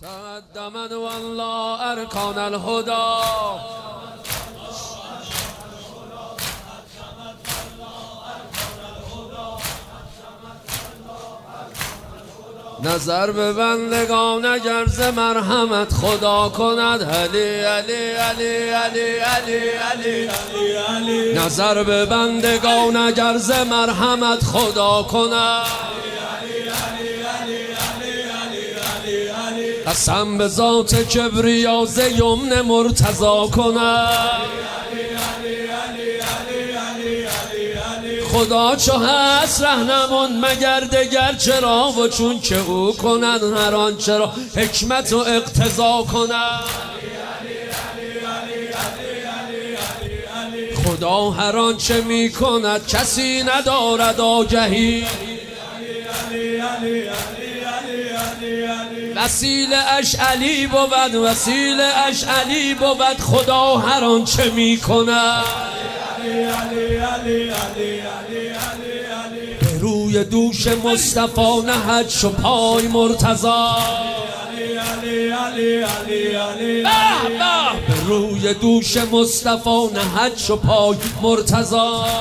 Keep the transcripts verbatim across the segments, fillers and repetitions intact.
تقدمت والله ارکان الهدى نظر به بندگان اگر ز مرحمت خدا کند علی علی علی علی علی علی علی نظر به بندگان اگر ز مرحمت خدا کند قسم به ذات کبریا ز یمن مرتضی کند خدا چو هست رهنمون مگر دگر چرا و چون که او کند هر آن چرا حکمت و اقتضا کند خدا هر آن چه می کند کسی ندارد آگهی وسیله اش علی بود وسیله اش علی بود خدا هر آن چه می کند به روی دوش مصطفی نهد شو پای مرتضی به روی دوش مصطفی نهد شو پای مرتضی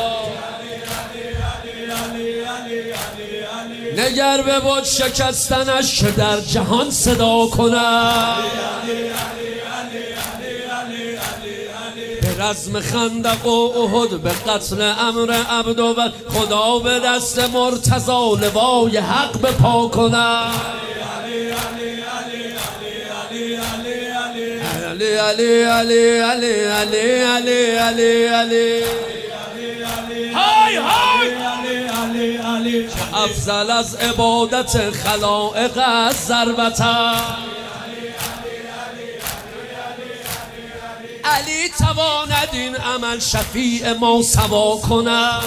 نگر به بود شکستنش که در جهان صدا کند به رزم خندق و احد به قتل امر عبد و خدا به دست مرتضی لوای حق به پا کند علی علی علی علی علی علی علی علی های های که افضل از عبادت خلائق از ضربتن علی تواند این عمل شفیع ما سوا کند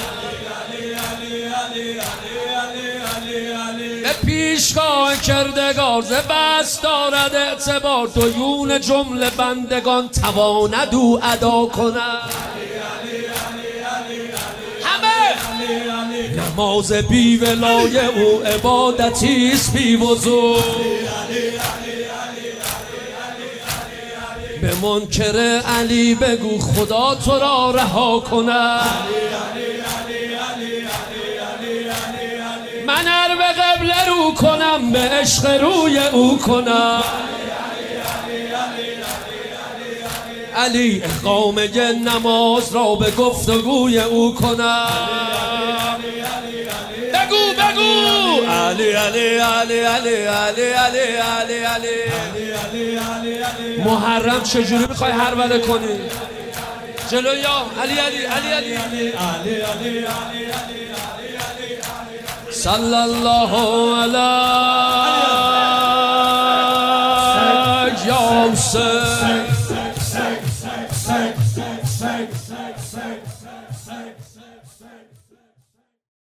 به پیشگاه کردگار ز بس دارد اعتبار دیون جمله بندگان تواند او ادا کند نماز بی ولای او عبادتیست بی وضو به منکر علی بگو خدا تو را رها کند من ار به قبله رو کنم به عشق روی او کنم علی اقامه نماز را به گفتگوی او کنم بگو بگو علی علی علی علی علی علی علی علی محرم چجوری میخوای هرولة کنی جلو یا علی علی علی علی علی علی صلی الله علی یا حسین